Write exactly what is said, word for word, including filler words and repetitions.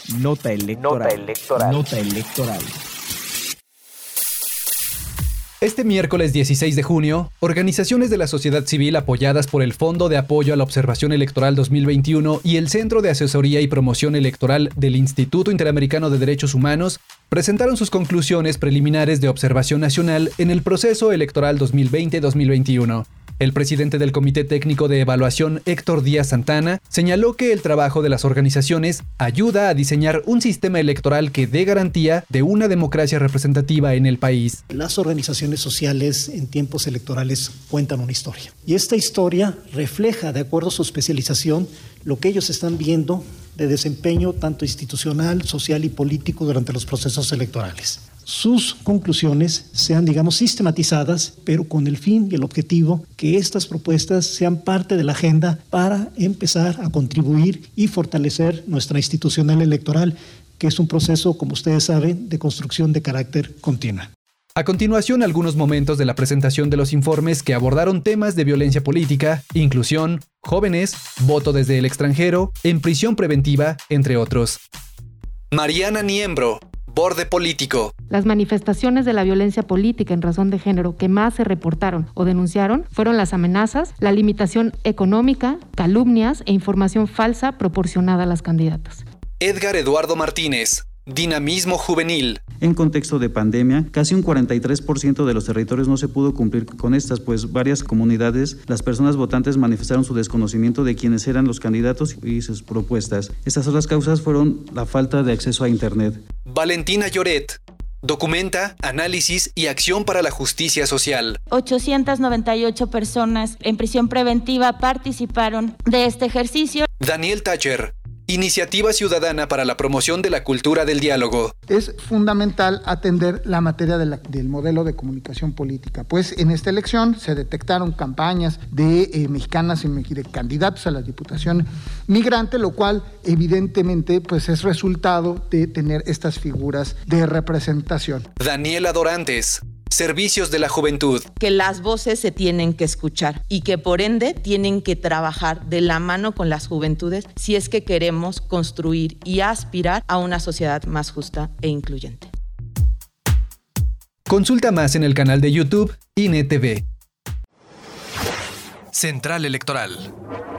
Nota electoral. Nota electoral. Nota electoral. Este miércoles dieciséis de junio, organizaciones de la sociedad civil apoyadas por el Fondo de Apoyo a la Observación Electoral dos mil veintiuno y el Centro de Asesoría y Promoción Electoral del Instituto Interamericano de Derechos Humanos presentaron sus conclusiones preliminares de observación nacional en el proceso electoral dos mil veinte dos mil veintiuno. El presidente del Comité Técnico de Evaluación, Héctor Díaz Santana, señaló que el trabajo de las organizaciones ayuda a diseñar un sistema electoral que dé garantía de una democracia representativa en el país. Las organizaciones sociales en tiempos electorales cuentan una historia. Y esta historia refleja, de acuerdo a su especialización, lo que ellos están viendo de desempeño tanto institucional, social y político durante los procesos electorales. Sus conclusiones sean, digamos, sistematizadas, pero con el fin y el objetivo que estas propuestas sean parte de la agenda para empezar a contribuir y fortalecer nuestra institucional electoral, que es un proceso, como ustedes saben, de construcción de carácter continuo. A continuación, algunos momentos de la presentación de los informes que abordaron temas de violencia política, inclusión, jóvenes, voto desde el extranjero, en prisión preventiva, entre otros. Mariana Niembro, Borde Político. Las manifestaciones de la violencia política en razón de género que más se reportaron o denunciaron fueron las amenazas, la limitación económica, calumnias e información falsa proporcionada a las candidatas. Edgar Eduardo Martínez, Dinamismo Juvenil. En contexto de pandemia, casi un cuarenta y tres por ciento de los territorios no se pudo cumplir con estas, pues varias comunidades, las personas votantes manifestaron su desconocimiento de quiénes eran los candidatos y sus propuestas. Estas otras causas fueron la falta de acceso a Internet. Valentina Lloret, Documenta, Análisis y Acción para la Justicia Social. ochocientas noventa y ocho personas en prisión preventiva participaron de este ejercicio. Daniel Thatcher, Iniciativa Ciudadana para la Promoción de la Cultura del Diálogo. Es fundamental atender la materia de la, del modelo de comunicación política, pues en esta elección se detectaron campañas de eh, mexicanas y de candidatos a la Diputación migrante, lo cual evidentemente pues, es resultado de tener estas figuras de representación. Daniela Dorantes, Servicios de la Juventud. Que las voces se tienen que escuchar y que por ende tienen que trabajar de la mano con las juventudes si es que queremos construir y aspirar a una sociedad más justa e incluyente. Consulta más en el canal de YouTube I N E T V. Central Electoral.